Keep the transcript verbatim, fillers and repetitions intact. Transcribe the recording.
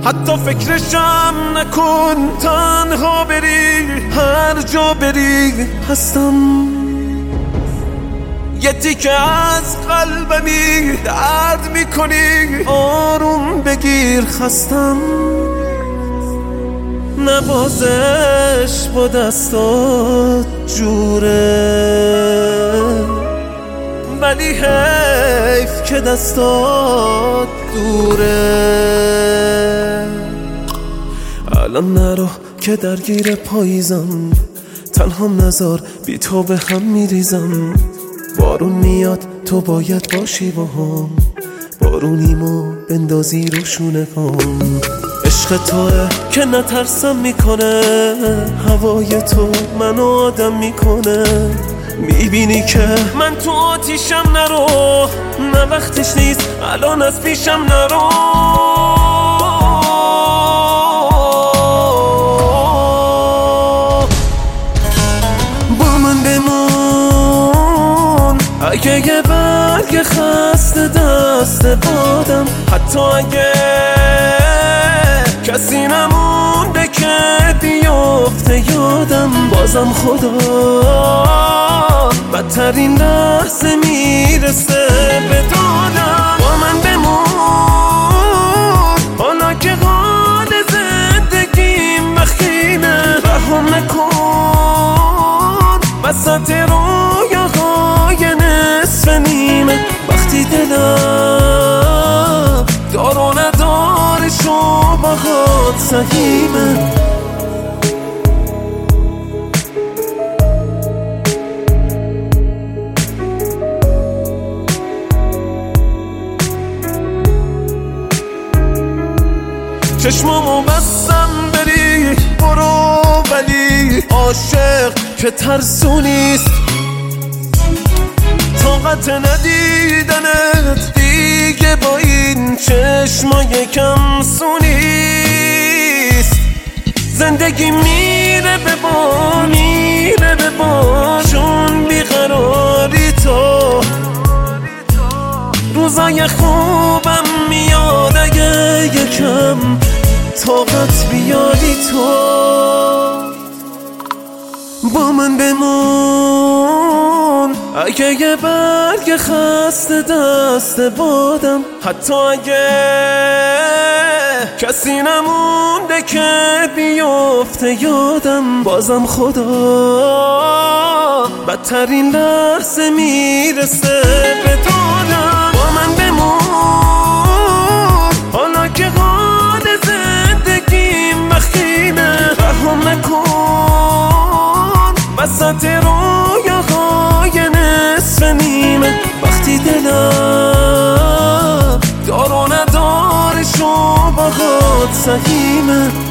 حتی فکرشم نکن، تنها بری هر جا بری هستم. یه تیکه از قلبمی درد میکنی، آروم بگیر خستم. نوازش با دستات جوره، ولی حیف که دستات دوره. الان نرو که درگیر پاییزم، تنهام نذار بی تو به هم میریزم. بارون میاد تو باید باشی با هم، بارونیمو بندازی رو شونه هم. عشق توه که نترسم میکنه، هوای تو منو آدم میکنه. میبینی که من تو آتیشم، نرو نه وقتش نیست الان از پیشم نرو. با من بمون اگه یه برگ خسته دست بادم، حتی اگه کسی نمونده که بیفته یادم. بازم خدا بدترین لحظه میرسه به دادم. با من بمون حالا که حال زندگیم وخیمه، رهم نکن وسط رویاهای نصف نیمه. وقتی دلم دار و ندارش و باهات سهیمه. چشمامو بستم بری برو، ولی عاشق که ترسونیست. طاقت ندیدنت دیگه با این چشمای کم سونیست. زندگی میره به بار میره به بار، چون بیقراری تو. روزای خوبم میاد اگه یکم طاقت بیاری تو. با من بمون اگه یه برگ خسته دست بادم، حتی اگه کسی نمونده که بیفته یادم. بازم خدا بدترین لحظه میرسه به دادم. با من بمون حالا که حال زندگیم وخیمه، رهم نکن وسط رویاهای نصف نیمه. وقتی دلم دار و ندارش و باهات سهیمه.